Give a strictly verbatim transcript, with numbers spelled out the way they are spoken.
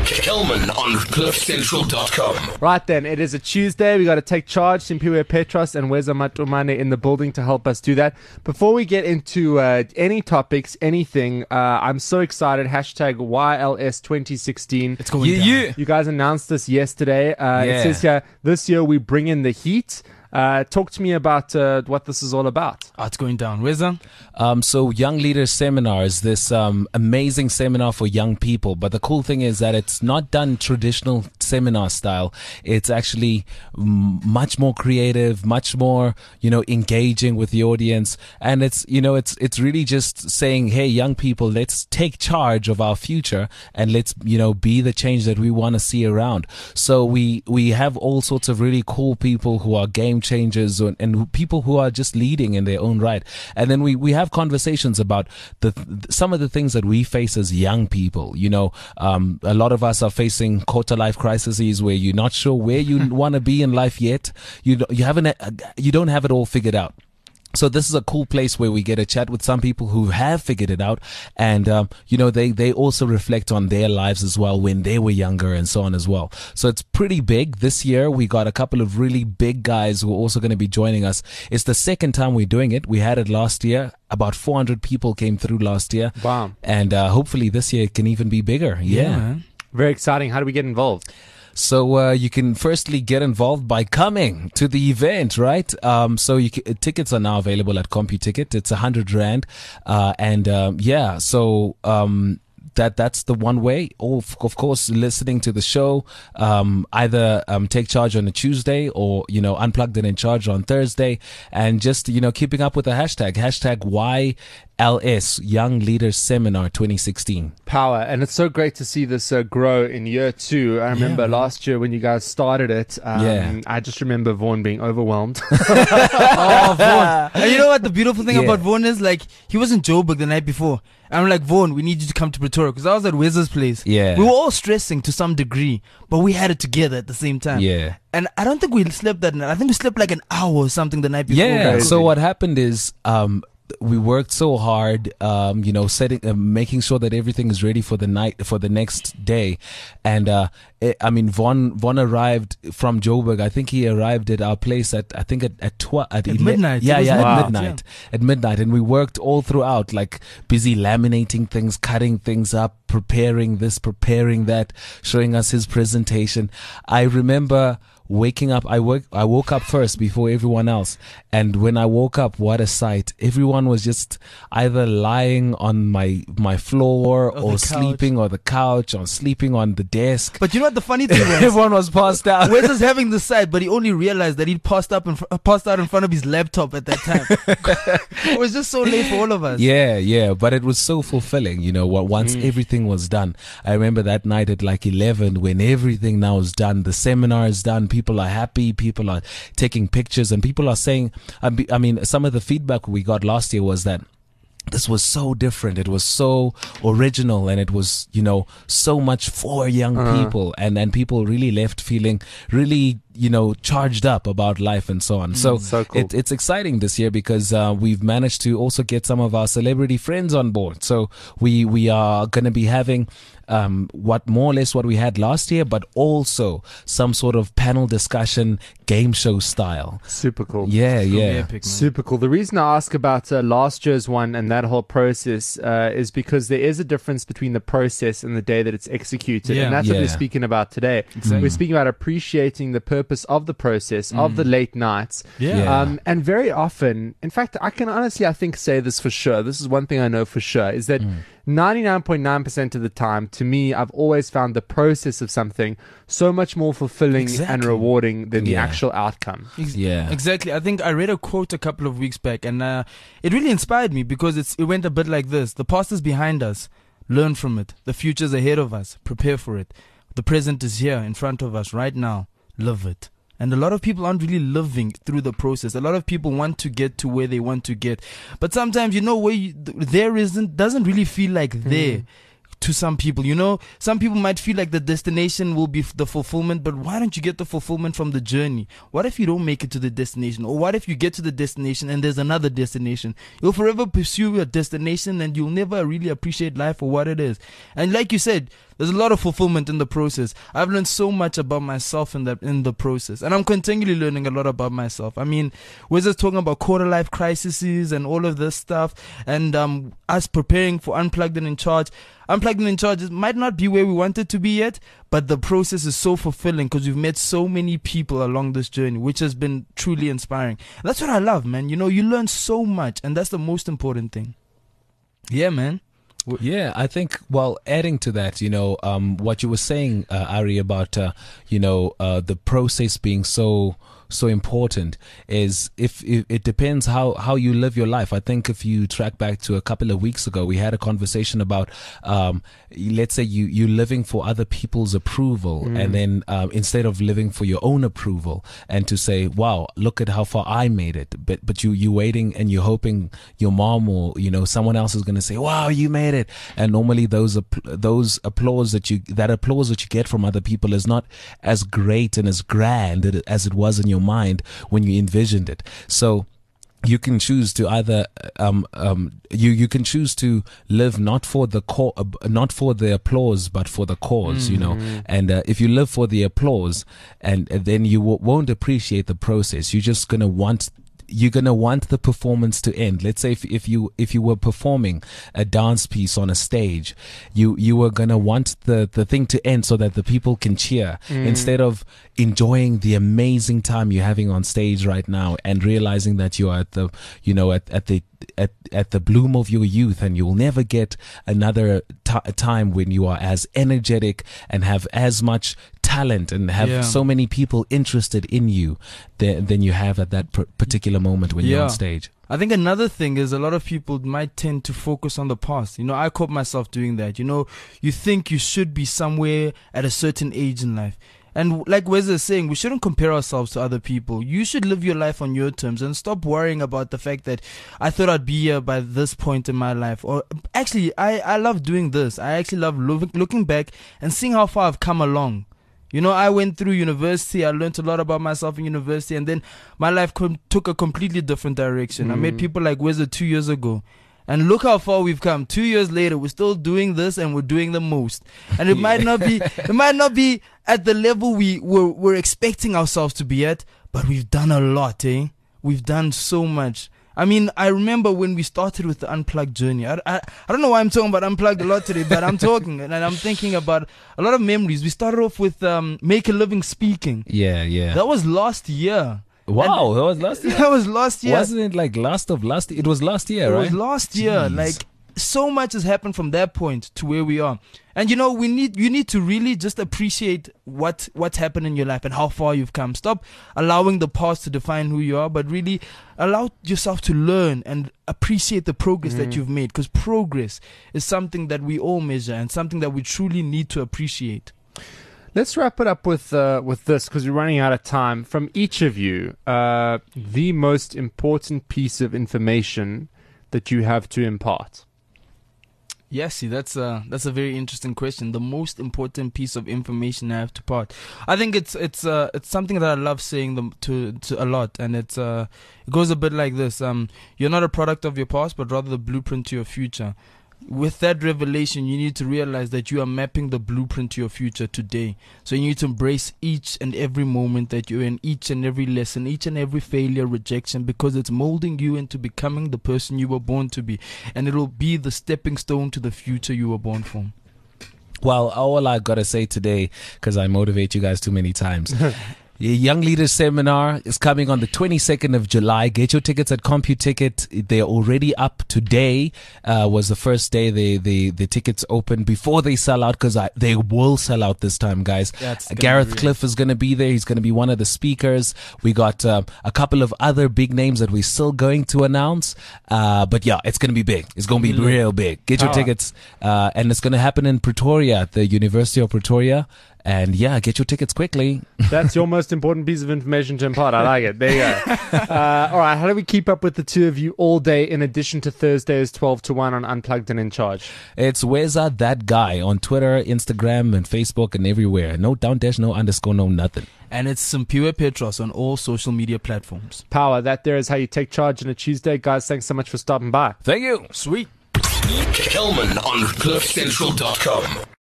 Kelman on cliff central dot com. Right then, it is a Tuesday. We got to take charge. Simpiwe Petros and Weza Matumane in the building to help us do that. Before we get into uh, any topics, anything, uh, I'm so excited. Hashtag Y L S twenty sixteen. It's going Yeah, down. yeah. You guys announced this yesterday. Uh, It Yeah. says here, this year we bring in the heat. Uh, talk to me about uh, what this is all about. Oh, it's going down. Where's that? Um, so Young Leaders Seminar is this um, amazing seminar for young people. But the cool thing is that it's not done traditional seminar style. It's actually mm, much more creative, much more, you know, engaging with the audience. And it's, you know, it's, it's really just saying, hey, young people, let's take charge of our future and let's, you know, be the change that we want to see around. So we, we have all sorts of really cool people who are game changers and, and who- people who are just leading in their own right. And then we, we have conversations about the some of the things that we face as young people. You know, um, a lot of us are facing quarter life crises where you're not sure where you want to be in life yet. You don't- you haven't uh, you don't have it all figured out. So this is a cool place where we get a chat with some people who have figured it out, and um, you know they they also reflect on their lives as well when they were younger and so on as well. So it's pretty big this year. We got a couple of really big guys who are also going to be joining us. It's the second time we're doing it. We had it last year. About four hundred people came through last year. Wow. And uh, hopefully this year it can even be bigger. Yeah. man. Very exciting. How do we get involved? So uh, you can firstly get involved by coming to the event, right? Um, so you can, tickets are now available at CompuTicket. It's a hundred rand, uh, and um, yeah. So um, that that's the one way. Of, of course, listening to the show, um, either um, take charge on a Tuesday or you know unplugged and in charge on Thursday, and just you know keeping up with the hashtag hashtag Y L S Young Leaders Seminar twenty sixteen. Power. And it's so great to see this uh, grow in year two. I remember Yeah, man. last year when you guys started it, um, Yeah. I just remember Vaughan being overwhelmed. Oh, Vaughan. And you know what the beautiful thing Yeah. about Vaughan is? Like, he was in Joburg the night before. And I'm like, Vaughan, we need you to come to Pretoria. Because I was at Wez's place. Yeah. We were all stressing to some degree, but we had it together at the same time. Yeah. And I don't think we slept that night. I think we slept like an hour or something the night before. Yeah. Crazy. So what happened is, um, we worked so hard, um, you know, setting, uh, making sure that everything is ready for the night, for the next day. And, uh, it, I mean, Von, Von arrived from Joburg. I think he arrived at our place at, I think at, at, tw- at, ele- midnight. Yeah, It was yeah, midnight, at midnight. At midnight. And we worked all throughout, like busy laminating things, cutting things up, preparing this, preparing that, showing us his presentation. I remember waking up, I woke, I woke up first before everyone else. And when I woke up, what a sight. Everyone was just either lying on my, my floor Or or, the couch. sleeping or the couch or sleeping on the desk. But you know what the funny thing was? Everyone was passed out. Wes was having the sight, but he only realized that he'd passed up and fr- uh, passed out in front of his laptop at that time. It was just so late for all of us. Yeah, yeah, but it was so fulfilling, you know, wa- once everything was done. I remember that night at like eleven when everything now is done, the seminar is done, people are happy, people are taking pictures, and people are saying, I be- I mean, some of the feedback we got last year was that this was so different. It was so original, and it was, you know, so much for young people, and and people really left feeling really, you know, charged up about life and so on. so so cool. it, it's exciting this year because uh, we've managed to also get some of our celebrity friends on board. So we we are going to be having um, what more or less what we had last year, but also some sort of panel discussion, game show style. Super cool. Yeah, It's gonna be yeah. epic, man. Super cool. The reason I ask about uh, last year's one and that whole process uh, is because there is a difference between the process and the day that it's executed. Yeah. And that's what we're Yeah. speaking about today. Exactly. We're speaking about appreciating the purpose of the process, of the late nights. Yeah. Yeah. Um, and very often, in fact, I can honestly, I think, say this for sure. This is one thing I know for sure is that ninety-nine point nine percent of the time, to me, I've always found the process of something so much more fulfilling and Exactly. rewarding than the Yeah. actual outcome. Ex- Yeah. Exactly. I think I read a quote a couple of weeks back, and uh, it really inspired me because it's it went a bit like this: the past is behind us, learn from it. The future's ahead of us, prepare for it. The present is here in front of us right now, live it. And a lot of people aren't really living through the process. A lot of people want to get to where they want to get, but sometimes, you know, where you, th- there isn't doesn't really feel like there. To some people, you know, some people might feel like the destination will be f- the fulfillment, but why don't you get the fulfillment from the journey? What if you don't make it to the destination? Or what if you get to the destination and there's another destination? You'll forever pursue your destination and you'll never really appreciate life for what it is. And like you said, there's a lot of fulfillment in the process. I've learned so much about myself in that in the process, and I'm continually learning a lot about myself. I mean, we're just talking about quarter life crises and all of this stuff, and um, us preparing for Unplugged and in Charge. Unplugged and in Charge might not be where we want it to be yet, but the process is so fulfilling because we've met so many people along this journey, which has been truly inspiring. And that's what I love, man. You know, you learn so much, and that's the most important thing. Yeah, man. Yeah, I think, well, adding to that, you know, um, what you were saying, uh, Ari, about, uh, you know, uh, the process being so so important is if, if it depends how, how you live your life. I think if you track back to a couple of weeks ago, we had a conversation about, um, let's say you, you living for other people's approval mm. and then um, instead of living for your own approval and to say, wow, look at how far I made it. But, but you, you waiting and you're hoping your mom or, you know, someone else is going to say, wow, you made it. And normally those, those applause that you, that applause that you get from other people is not as great and as grand as it was in your mind when you envisioned it. So you can choose to either um um you you can choose to live not for the co- uh, not for the applause but for the cause, mm-hmm. you know. And uh, if you live for the applause and, and then you w- won't appreciate the process. You're just gonna want you're gonna want the performance to end. Let's say if, if you if you were performing a dance piece on a stage, you you were gonna want the the thing to end so that the people can cheer mm. instead of enjoying the amazing time you're having on stage right now and realizing that you are at the you know at at the at at the bloom of your youth, and you'll never get another t- time when you are as energetic and have as much talent and have yeah. so many people interested in you than, than you have at that pr- particular moment when yeah. you're on stage. I think another thing is a lot of people might tend to focus on the past. You know, I caught myself doing that. You know, you think you should be somewhere at a certain age in life. And like Wes is saying, we shouldn't compare ourselves to other people. You should live your life on your terms and stop worrying about the fact that I thought I'd be here by this point in my life. Or actually, I, I love doing this. I actually love lo- looking back and seeing how far I've come along. You know, I went through university. I learned a lot about myself in university. And then my life com- took a completely different direction. Mm. I met people like Wes two years ago. And look how far we've come. Two years later, we're still doing this, and we're doing the most. And it might not be, it might not be at the level we we're, we're expecting ourselves to be at, but we've done a lot, eh? We've done so much. I mean, I remember when we started with the Unplugged journey. I, I, I don't know why I'm talking about Unplugged a lot today, but I'm talking and I'm thinking about a lot of memories. We started off with um, Make a Living Speaking. Yeah, yeah. That was last year. Wow, and that was last year. That was last year. Wasn't it like last of last? It was last year, it right? It was last year. Jeez. Like so much has happened from that point to where we are. And you know, we need you need to really just appreciate what what's happened in your life and how far you've come. Stop allowing the past to define who you are, but really allow yourself to learn and appreciate the progress mm. that you've made. Because progress is something that we all measure and something that we truly need to appreciate. Let's wrap it up with uh, with this because we're running out of time. From each of you, uh, the most important piece of information that you have to impart. Yes, see, that's a that's a very interesting question. The most important piece of information I have to impart. I think it's it's uh it's something that I love saying them to, to a lot, and it's uh it goes a bit like this. Um, you're not a product of your past, but rather the blueprint to your future. With that revelation, you need to realize that you are mapping the blueprint to your future today. So you need to embrace each and every moment that you're in, each and every lesson, each and every failure, rejection, because it's molding you into becoming the person you were born to be. And it'll be the stepping stone to the future you were born for. Well, all I got to say today, because I motivate you guys too many times. Young Leaders Seminar is coming on the twenty-second of July. Get your tickets at CompuTicket. They're already up today. Uh, was the first day the, the, the tickets opened before they sell out, because they will sell out this time, guys. That's Gareth Cliff is going to be there. He's going to be one of the speakers. We got uh, a couple of other big names that we're still going to announce. Uh, but yeah, it's going to be big. It's going to be real big. Get your oh. tickets. Uh, and it's going to happen in Pretoria, at the University of Pretoria. And yeah, get your tickets quickly. That's your most important piece of information to impart. I like it. There you go. Uh, all right. How do we keep up with the two of you all day in addition to Thursdays twelve to one on Unplugged and in Charge? It's Weza That Guy on Twitter, Instagram, and Facebook and everywhere. No down dash, no underscore, no nothing. And it's Simpiwe Petros on all social media platforms. Power. That there is how you take charge on a Tuesday. Guys, thanks so much for stopping by. Thank you. Sweet. Kelman on cliff central dot com.